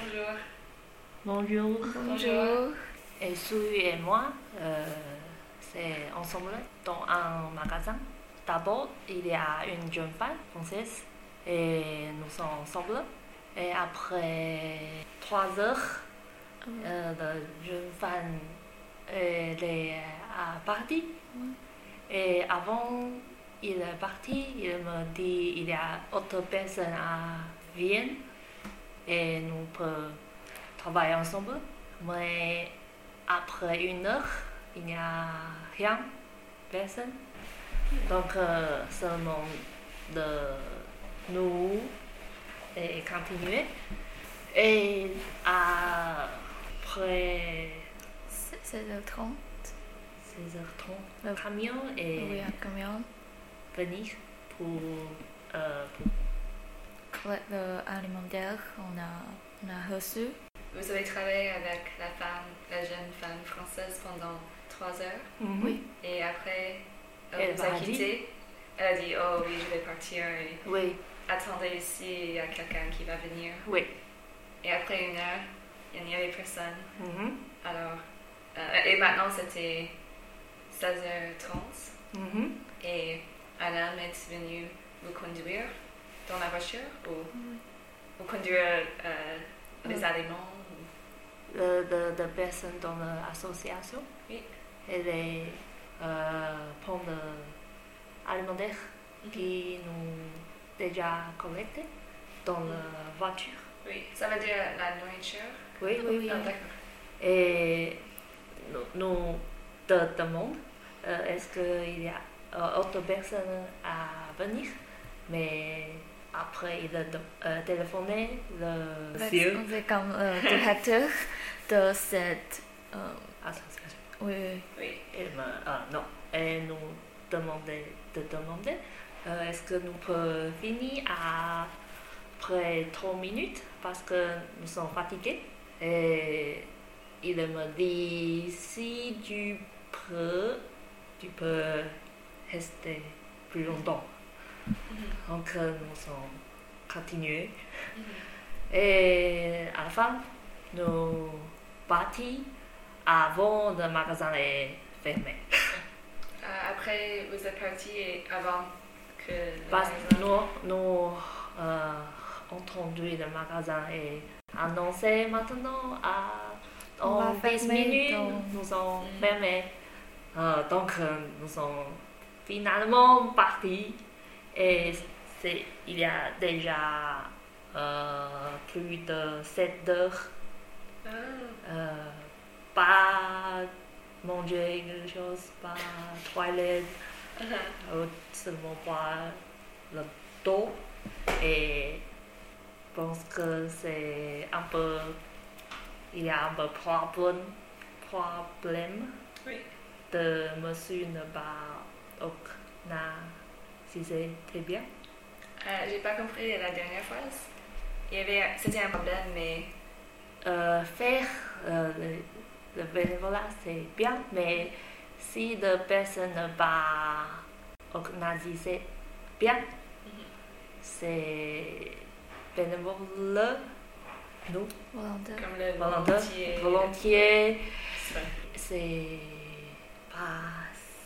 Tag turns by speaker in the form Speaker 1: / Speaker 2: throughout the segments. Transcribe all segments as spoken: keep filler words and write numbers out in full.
Speaker 1: Bonjour.
Speaker 2: Bonjour.
Speaker 1: Bonjour.
Speaker 2: Et Sue et moi, euh, c'est ensemble dans un magasin. D'abord, il y a une jeune femme française et nous sommes ensemble. Et après trois heures, euh, la jeune femme elle est à partie. Et avant il est parti, il me dit il y a autre personne à Vienne et nous pouvons travailler ensemble. Mais après une heure, il n'y a rien, personne. Donc euh, seulement de nous et continuer. Et après
Speaker 1: seize heures trente.
Speaker 2: seize heures trente,
Speaker 1: Le
Speaker 2: le camion est
Speaker 1: Oui, un camion.
Speaker 2: venu pour, euh, pour
Speaker 1: Collecte alimentaire, on a, on a reçu.
Speaker 3: Vous avez travaillé avec la femme, la jeune femme française pendant trois heures.
Speaker 2: Mhm.
Speaker 1: Oui.
Speaker 3: Et après, elle,
Speaker 2: Elle
Speaker 3: vous a
Speaker 2: m'a dit.
Speaker 3: quitté. Elle a dit, oh oui, je vais partir et
Speaker 2: Oui,
Speaker 3: attendez ici, il y a quelqu'un qui va venir.
Speaker 2: oui.
Speaker 3: Et après une heure, il n'y avait personne.
Speaker 2: Mhm.
Speaker 3: Alors, euh, et maintenant c'était seize heures trente.
Speaker 2: Mhm.
Speaker 3: Et un homme est venu vous conduire dans la voiture ou vous conduire euh, les
Speaker 2: Mm.
Speaker 3: aliments.
Speaker 2: Le, de, de personnes dans l'association,
Speaker 3: Oui.
Speaker 2: elle est euh, pommes alimentaires qui nous déjà collectées dans la voiture.
Speaker 3: Oui, ça veut dire la nourriture.
Speaker 2: Oui, oui, oui.
Speaker 3: Ah, d'accord.
Speaker 2: Et nous, nous te demandons euh, est-ce qu'il y a euh, autre personne à venir, mais après il a de- euh, téléphoné le monsieur
Speaker 1: On est comme euh, directeur de cette. euh,
Speaker 2: association.
Speaker 1: oui, oui.
Speaker 3: Oui.
Speaker 2: Et me, ah, non, et nous demander de demander euh, est-ce que nous pouvons finir après trois minutes parce que nous sommes fatigués. Et il me dit si tu peux, tu peux rester plus longtemps. Donc euh, nous sommes continués. Et à la fin, nous partis avant le magasin est fermé.
Speaker 3: Euh, après, vous êtes parti et avant que le
Speaker 2: Parce que
Speaker 3: magasin-
Speaker 2: nous, nous euh, entendu le magasin est annoncé maintenant à
Speaker 1: On
Speaker 2: dans
Speaker 1: va
Speaker 2: dix
Speaker 1: fermer
Speaker 2: minutes,
Speaker 1: dans-
Speaker 2: nous sommes
Speaker 3: Mm.
Speaker 2: fermés. Euh, donc euh, nous sommes finalement partis et c'est, il y a déjà euh, plus de sept heures.
Speaker 3: Ah,
Speaker 2: Euh, pas manger quelque chose, pas toilette, euh, seulement boire le dos. Et je pense que c'est un peu, il y a un peu problème, problème
Speaker 3: oui.
Speaker 2: de monsieur ne pas organiser très bien.
Speaker 3: Euh, j'ai pas compris la dernière phrase. Il y avait, c'était un problème, mais
Speaker 2: Euh, faire euh, le, le bénévolat, c'est bien, mais si la personne ne pas organiser bien, c'est bénévole, nous,
Speaker 1: Volontaire.
Speaker 3: comme le
Speaker 2: volontaire,
Speaker 3: volontiers.
Speaker 2: volontiers,
Speaker 3: C'est-
Speaker 2: c'est pas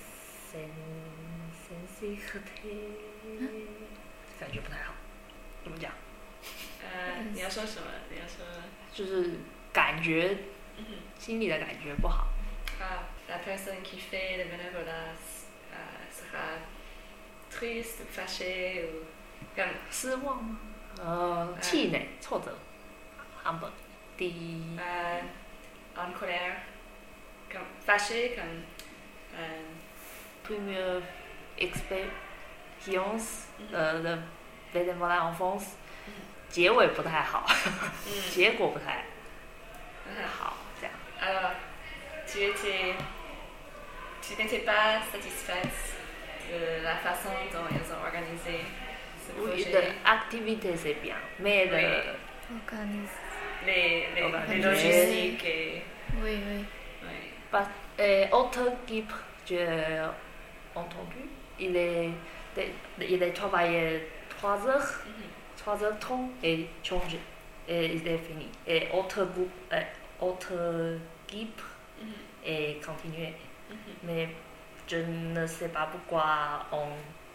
Speaker 2: sen- sensibilité，感觉不太好，怎么讲？
Speaker 3: 呃，你要说什么？你要说，
Speaker 2: 就是感觉
Speaker 3: 嗯
Speaker 2: 心里的感觉不好。
Speaker 3: ah, la personne qui fait le bénévolat euh, sera triste ou fâchée ou comme
Speaker 2: 失望吗？呃，气馁、挫折，很本第
Speaker 3: euh, en colère, comme fâchée, comme euh,
Speaker 2: première expérience 呃的 bénévolat en France，结尾不太好，结果不太
Speaker 3: euh,
Speaker 2: 好，这样。
Speaker 3: alors tu étais, tu n'étais pas satisfaite de la façon dont ils ont organisé ce
Speaker 2: Oui,
Speaker 3: projet,
Speaker 2: de activité c'est bien, mais
Speaker 3: Oui.
Speaker 2: de
Speaker 1: Organise.
Speaker 3: les, les, les
Speaker 2: Organisé.
Speaker 3: logistiques et
Speaker 1: Oui, oui.
Speaker 3: oui.
Speaker 2: pas euh, autre équipe j'ai entendu, il est il est travaillé trois heures, trois heures trente et changé. et il est fini. Et autre groupe, euh, autre équipe
Speaker 3: Mhm.
Speaker 2: est continué.
Speaker 3: Mhm.
Speaker 2: Mais je ne sais pas pourquoi on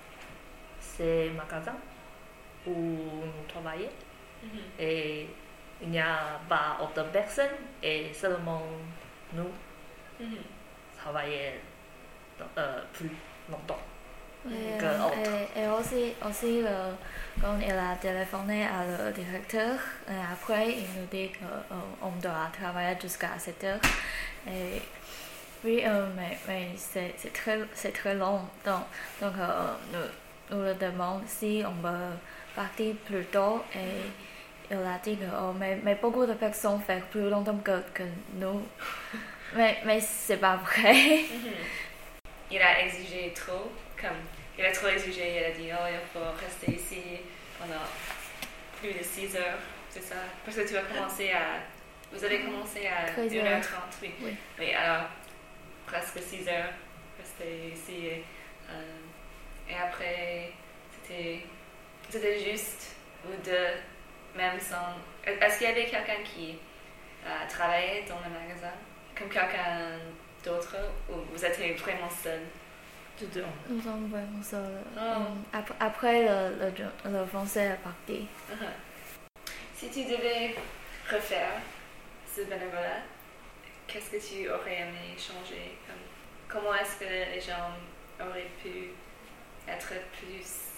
Speaker 2: ces magasins où nous travaillons
Speaker 3: Mhm.
Speaker 2: et il n'y a pas autre personne et seulement nous
Speaker 3: Mhm.
Speaker 2: travaillons euh, plus longtemps.
Speaker 1: Et,
Speaker 2: Que
Speaker 1: euh,
Speaker 2: autre.
Speaker 1: et, et aussi, aussi le- quand il a téléphoné à le directeur, et après il nous dit qu'on doit travailler jusqu'à sept heures. Et oui, euh, mais, mais c'est c'est très, c'est très long. Donc, donc euh, nous, nous le demandons si on peut partir plus tôt. Et il a dit que oh, mais, mais beaucoup de personnes font plus longtemps que, que nous. Mais, mais c'est pas vrai.
Speaker 3: Mhm. Il a exigé trop, comme il a trop exigé, il a dit oh il faut rester ici pendant plus de six heures, c'est ça? Parce que tu as commencé à, vous avez commencé à
Speaker 1: treize
Speaker 3: une heure
Speaker 1: heures.
Speaker 3: trente, oui.
Speaker 1: Oui.
Speaker 3: Oui, alors presque six heures, rester ici. Et, euh, et après, c'était, c'était juste ou deux, même sans. Est-ce qu'il y avait quelqu'un qui euh, travaillait dans le magasin, comme quelqu'un d'autre, ou vous étiez vraiment seul?
Speaker 2: Tout de même.
Speaker 1: Nous sommes vraiment seuls.
Speaker 3: Oh.
Speaker 1: Euh, ap- Après, le, le, le français est parti.
Speaker 3: Uh-huh. Si tu devais refaire ce bénévolat, qu'est-ce que tu aurais aimé changer? Comme, comment est-ce que les gens auraient pu être plus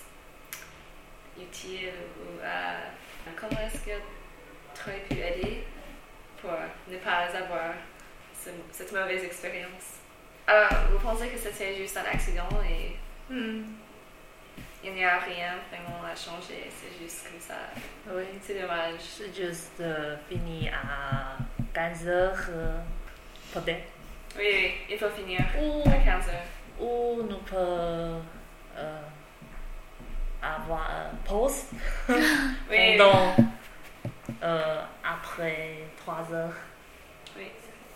Speaker 3: utiles ou euh, comment est-ce que tu aurais pu aider pour ne pas avoir ce- cette mauvaise expérience? Alors, vous pensez que c'était juste un accident et
Speaker 2: Hmm.
Speaker 3: il n'y a rien vraiment à changer, c'est juste comme ça.
Speaker 2: Oui,
Speaker 3: C'est dommage.
Speaker 2: c'est juste euh, fini à quinze heures euh, peut-être.
Speaker 3: Oui, oui, il faut finir
Speaker 2: Ou,
Speaker 3: à quinze heures.
Speaker 2: ou nous pouvons euh, avoir une pause
Speaker 3: Oui,
Speaker 2: pendant euh, après trois heures.
Speaker 3: oui.